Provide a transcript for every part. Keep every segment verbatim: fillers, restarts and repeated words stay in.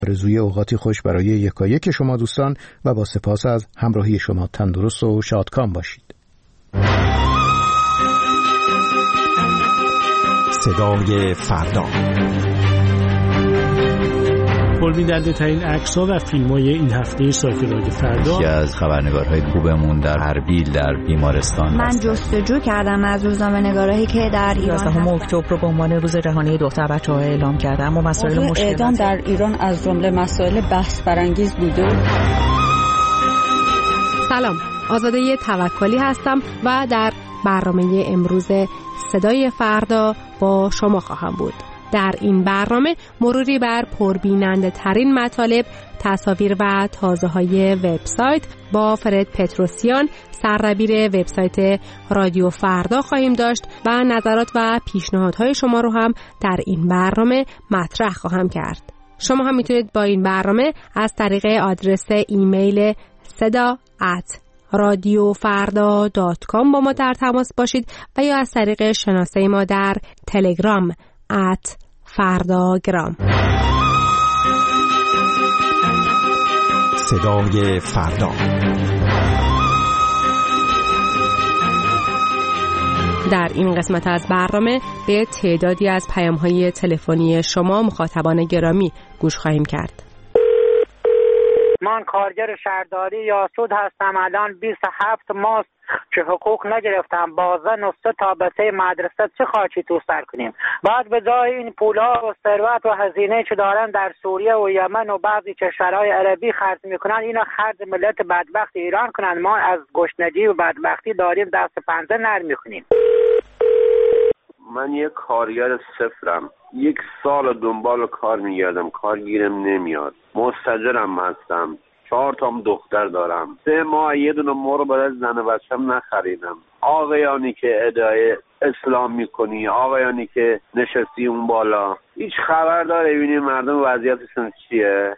آرزوی اوقاتی خوش برای یکایک شما دوستان و با سپاس از همراهی شما تندرست و شادکام باشید. صدای فردا. پربیننده ترین عکس‌ها و فیلم‌های این هفته سایت رادیو فردا. یکی از خبرنگارهای خوبمون در اربیل در بیمارستان من جستجو کردم از روزنامه‌نگارایی که در ایران یازدهم اکتبر رو به عنوان روز جهانی دختر بچه‌ها اعلام کردم و مسائل مشکل اعدام در ایران از جمله مسائل بحث برانگیز بوده. سلام، آزاده توکلی هستم و در برنامه امروز صدای فردا با شما خواهم بود. در این برنامه مروری بر پربیننده ترین مطالب، تصاویر و تازه های وبسایت با فرد پتروسیان، سردبیر وبسایت رادیو فردا خواهیم داشت و نظرات و پیشنهادهای شما رو هم در این برنامه مطرح خواهم کرد. شما هم میتونید با این برنامه از طریق آدرس ایمیل صدا ات رادیو فردا دات کام با ما در تماس باشید و یا از طریق شناسه ما در تلگرام ات فرداگرام. صدای فردا. در این قسمت از برنامه به تعدادی از پیام‌های تلفنی شما مخاطبان گرامی گوش خواهیم کرد. من کارگر شهرداری یاسود هستم. الان بیست و هفت ماه که حقوق نگرفتم. بازن و سه تا بسه مدرسه چه خاچی تو سر کنیم؟ بعد به جای این پولا و ثروت و هزینه که دارن در سوریه و یمن و بعضی کشورهای عربی خرج میکنن، اینا خرج ملت بدبخت ایران کنن. ما از گشنگی و بدبختی داریم دست پنجه نرم میکنیم. من یک کارگر صفرم. یک سال دنبال کار میگردم، کار گیرم نمیاد. مستاجرم هستم. چهار تام دختر دارم. سه ماه یه دونه مرغ برای زن و بچم نخریدم. آقایانی که ادعای اسلام میکنی، آقایانی که نشستی اون بالا، هیچ خبر داره ببینی مردم وضعیتشون چیه؟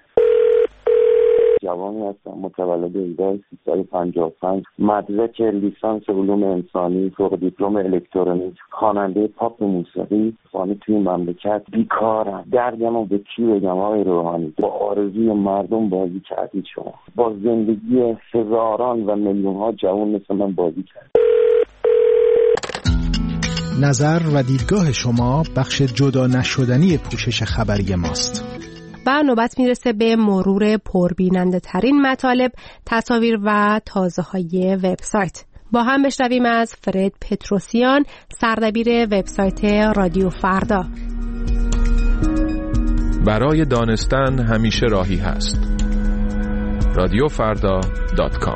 جوانی هستم، متولد هزار و سیصد و پنجاه و پنج، مدرک لیسانس علوم انسانی، فوق دیپلم الکترونیک، خواننده پاپ موسیقی. فانی توی مملکت بیکارم. دردمو به کی بگم آقای روحانی؟ با آرزوی مردم بازی کردید شما. با زندگی هزاران و میلیون ها جوان مثل من بازی کرد. نظر و دیدگاه شما بخش جدا نشدنی پوشش خبری ماست. و نوبت میرسه به مرور پربیننده ترین مطالب، تصاویر و تازه های وبسایت. با هم بشنویم از فرد پتروسیان، سردبیر وبسایت رادیو فردا. برای دانستن همیشه راهی هست. رادیو فردا دات کام.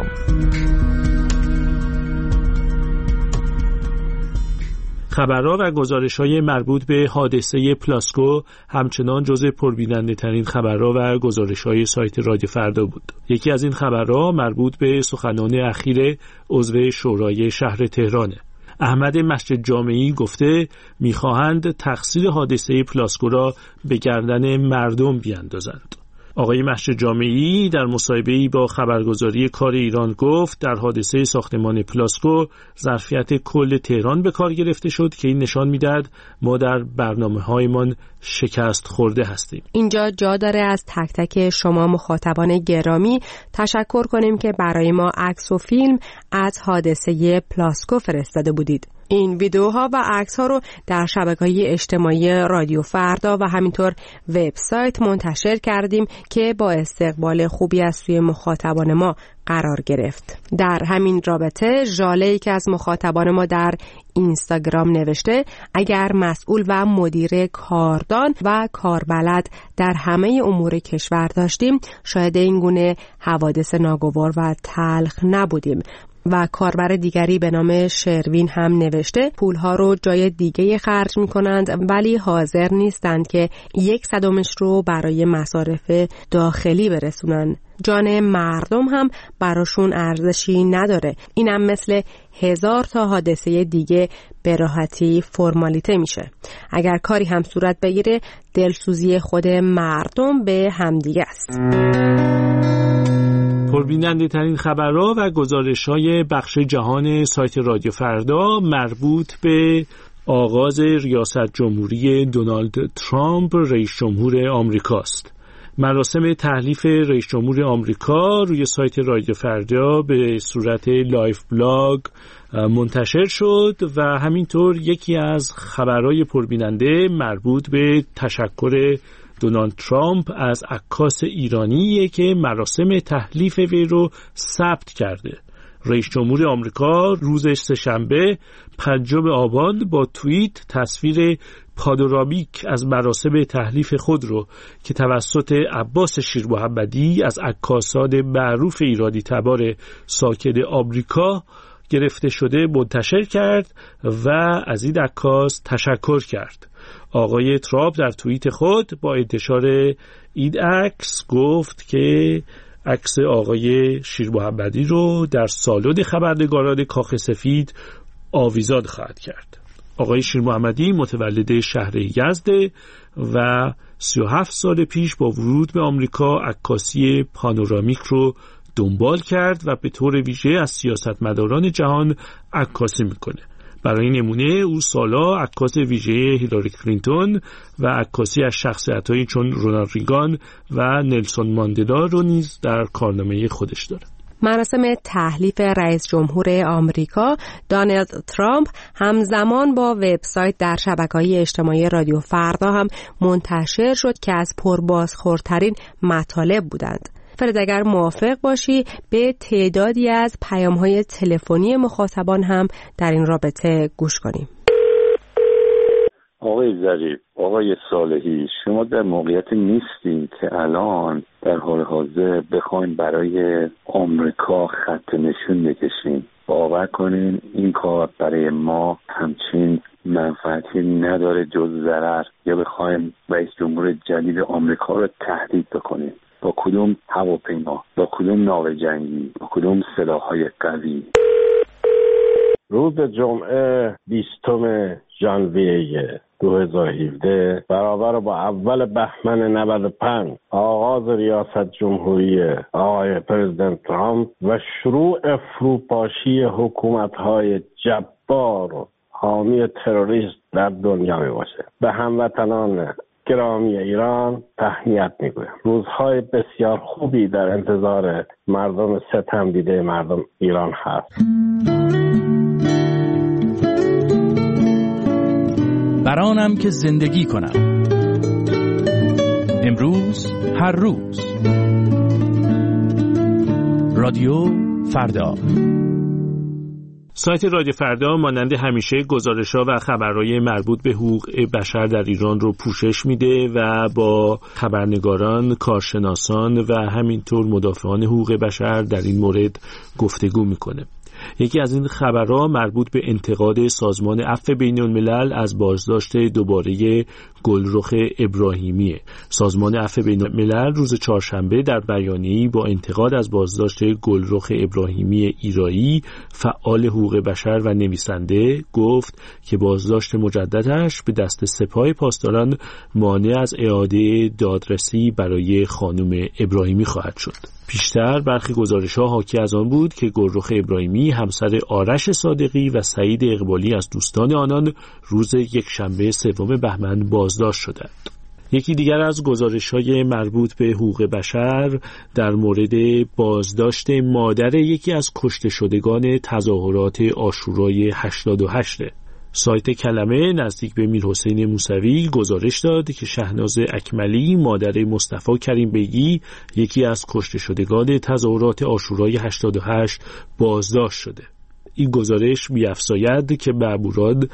خبرها و گزارش‌های مربوط به حادثه پلاسکو همچنان جزو پربیننده ترین خبرها و گزارش‌های سایت رادیو فردا بود. یکی از این خبرها مربوط به سخنان اخیر عضو شورای شهر تهرانه. احمد مسجد جامعی گفته می‌خواهند تقصیر حادثه پلاسکو را به گردن مردم بیاندازند. آقای مسجد جامعی در مصاحبه‌ای با خبرگزاری کار ایران گفت در حادثه ساختمان پلاسکو ظرفیت کل تهران به کار گرفته شد که این نشان می‌دهد ما در برنامه‌هایمان شکست خورده هستیم. اینجا جا داره از تک تک شما مخاطبان گرامی تشکر کنیم که برای ما عکس و فیلم از حادثه پلاسکو فرستاده بودید. این ویدیوها و عکس‌ها رو در شبکه‌های اجتماعی رادیو فردا و همینطور وبسایت منتشر کردیم که با استقبال خوبی از سوی مخاطبان ما قرار گرفت. در همین رابطه ژاله‌ای که از مخاطبان ما در اینستاگرام نوشته اگر مسئول و مدیر کاردان و کاربلد در همه امور کشور داشتیم شاید این گونه حوادث ناگوار و تلخ نبودیم. و کاربر دیگری به نام شروین هم نوشته پولها رو جای دیگه خرج می کنند ولی حاضر نیستند که یک صدمش رو برای مصارف داخلی برسونن. جان مردم هم براشون ارزشی نداره. اینم مثل هزار تا حادثه دیگه به راحتی فرمالیته میشه. اگر کاری هم صورت بگیره دلسوزی خود مردم به همدیگه است. پربیننده ترین خبرها و گزارش‌های بخش جهان سایت رادیو فردا مربوط به آغاز ریاست جمهوری دونالد ترامپ رئیس جمهور آمریکاست. مراسم تحلیف رئیس جمهور آمریکا روی سایت رادیو فردا به صورت لایف بلاگ منتشر شد و همینطور یکی از خبرهای پربیننده مربوط به تشکر دونالد ترامپ از عکاس ایرانیه که مراسم تحلیف وی رو ثبت کرده. رئیس جمهور آمریکا روز سه‌شنبه پنجم آبان با توییت تصویر پانورامیک از مراسم تحلیف خود رو که توسط عباس شیرمحمدی از عکاسان معروف ایرانی تبار ساکن آمریکا گرفته شده منتشر کرد و از این عکاس تشکر کرد. آقای ترامپ در توییت خود با انتشار این عکس گفت که عکس آقای شیرمحمدی رو در سالن خبرنگاران کاخ سفید آویزان خواهد کرد. آقای شیرمحمدی متولد شهر یزد و سی و هفت سال پیش با ورود به آمریکا عکاسی پانورامیک رو دنبال کرد و به طور ویژه از سیاستمداران جهان عکاسی میکنه. برای نمونه او سالا عکاس ویژه هیلاری کلینتون و عکاسی از شخصیت‌هایی چون رونالد ریگان و نلسون ماندلا رو نیز در کارنامه خودش داره. مراسم تحلیف رئیس جمهور آمریکا دونالد ترامپ همزمان با وبسایت در شبکه‌های اجتماعی رادیو فردا هم منتشر شد که از پربازخوردترین مطالب بودند. فرد اگر موافق باشی به تعدادی از پیام‌های تلفنی مخاطبان هم در این رابطه گوش کنیم. آقای ظریف، آقای صالحی، شما در موقعیت نیستین که الان در حال حاضر بخواین برای آمریکا خط نشون بکشین. باور کنین این کار برای ما همچین منفعتی نداره جز ضرر. یا بخوایم رئیس جمهور جدید آمریکا رو تهدید بکنیم با کدوم هواپیما، با کدوم ناو جنگی، با کدوم سلاح‌های قوی. روز جمعه بیستم ژانویه دو هزار و هفده برابر با اول بهمن نود و پنج آغاز ریاست جمهوری آقای پرزیدنت ترامپ و شروع فروپاشی حکومت‌های جبار و حامی تروریست در دنیا می باشه. به هموطنان گرامی ایران تهنیت میگویم. روزهای بسیار خوبی در انتظار مردم ستم دیده مردم ایران هست. برانم که زندگی کنم، امروز هر روز. رادیو فردا. سایت رادیو فردا مانند همیشه گزارش‌ها و خبرهای مربوط به حقوق بشر در ایران رو پوشش میده و با خبرنگاران، کارشناسان و همینطور مدافعان حقوق بشر در این مورد گفتگو میکنه. یکی از این خبرها مربوط به انتقاد سازمان عفو بین‌الملل از بازداشت دوباره گلرخ ابراهیمیه. سازمان عفو بین‌الملل روز چهارشنبه در بیانیه‌ای با انتقاد از بازداشت گلرخ ابراهیمی ایرایی، فعال حقوق بشر و نویسنده، گفت که بازداشت مجددش به دست سپاه پاسداران مانع از اعاده دادرسی برای خانم ابراهیمی خواهد شد. پیشتر برخی گزارش‌ها حاکی از آن بود که گلرخ ابراهیمی همسر آرش صادقی و سعید اقبالی از دوستان آنان روز یک شنبه سوم بهمن بازداشت شدند. یکی دیگر از گزارش‌های مربوط به حقوق بشر در مورد بازداشت مادر یکی از کشته شدگان تظاهرات عاشورای هشتاد و هشت. سایت کلمه نزدیک به میرحسین موسوی گزارش داد که شهناز اکملی مادر مصطفی کریم بیگی یکی از کشته شدگان تظاهرات عاشورای هشتاد و هشت بازداشت شده. این گزارش می‌افزاید که مأموران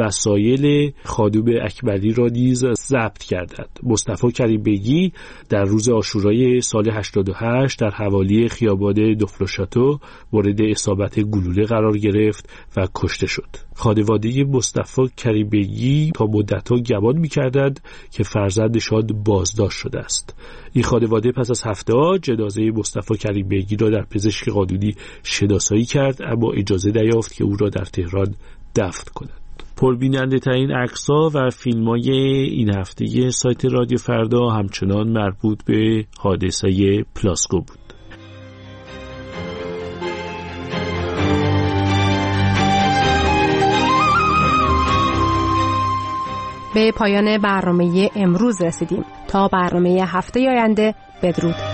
وسایل خادم اکبری را نیز ضبط کردند. مصطفی کریم بیگی در روز عاشورای سال هشتاد و هشت در حوالی خیابان دفلوشاتو مورد اصابت گلوله قرار گرفت و کشته شد. خانواده مصطفی کریم بیگی تا مدت‌ها گمان می‌کردند که فرزندشان بازداشت شده است. این خانواده پس از هفته‌ها جنازه مصطفی کریم بیگی را در پزشک قانونی شناسایی کرد، اما اجازه دریافت که او را در تهران دفن کنند. پربیننده ترین عکس‌ها و فیلم‌های این هفته سایت رادیو فردا همچنان مربوط به حادثه پلاسکو بود. به پایان برنامه امروز رسیدیم. تا برنامه هفته آینده، بدرود.